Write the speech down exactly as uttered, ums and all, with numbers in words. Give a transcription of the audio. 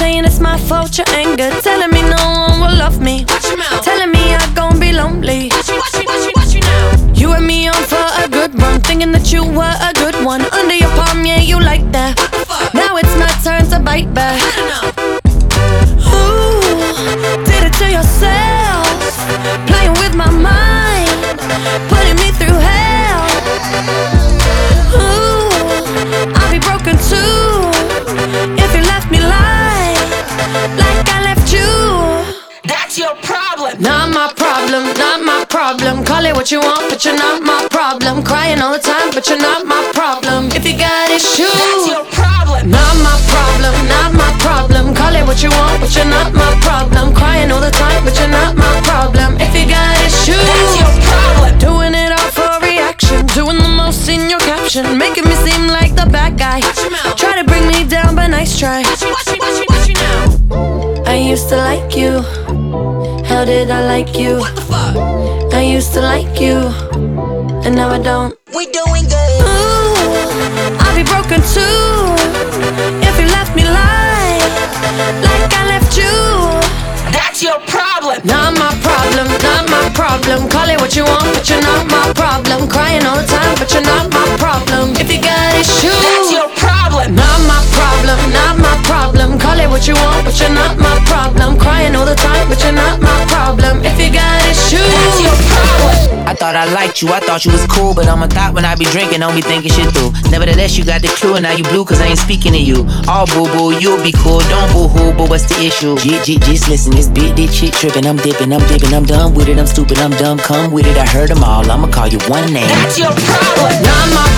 saying it's my fault, your anger. Telling me no one will love me. Watch your mouth. Telling me I gon' be lonely. Watch you, watch you, watch you, watch you now. You and me on for a good run, thinking that you were a good one. Under your palm, yeah, you like that. What the fuck? Now it's my turn to bite back. I don't know. Ooh, did it to yourself. Playing with my mind, putting me through hell. Ooh, I'll be broken too if you left me like, like I left you. That's your problem. Not my problem, not my problem. Call it what you want, but you're not my problem. Crying all the time, but you're not my problem. If you got issues, That's your problem. not my problem, not my problem. Call it what you want, but you're not my problem. Crying all the time, but you're not my problem. If you got issues, That's your problem. doing it all for reaction, doing the most in your caption, making me seem like the bad guy. Watch your mouth. Try to bring me down, but nice try. Watch you, watch you, watch you, watch you now. I used to like you. How did I like you? What the fuck? I used to like you, and now I don't. We doing good. Ooh, I'll be broken too if you left me like, like I left you. That's your problem. Not my problem, not my problem. Call it what you want, but you're not my problem. Crying all the time, but you're not my problem. If you got issues, That's your problem. not my problem, not my problem. Call it what you want, but you're not my problem. Crying all the time, but you're not my problem. If you got issues, That's your problem. I thought I liked you, I thought you was cool, but I'm a thought when I be drinking, don't be thinking shit through. Nevertheless, you got the clue, and now you blue, cause I ain't speaking to you. All boo-boo, you'll be cool, don't boo-hoo, but what's the issue? J- j- just listen, this big dick shit tripping, I'm dipping, I'm dipping, I'm done with it, I'm stupid, I'm dumb, come with it, I heard them all, I'ma call you one name. That's your problem. not my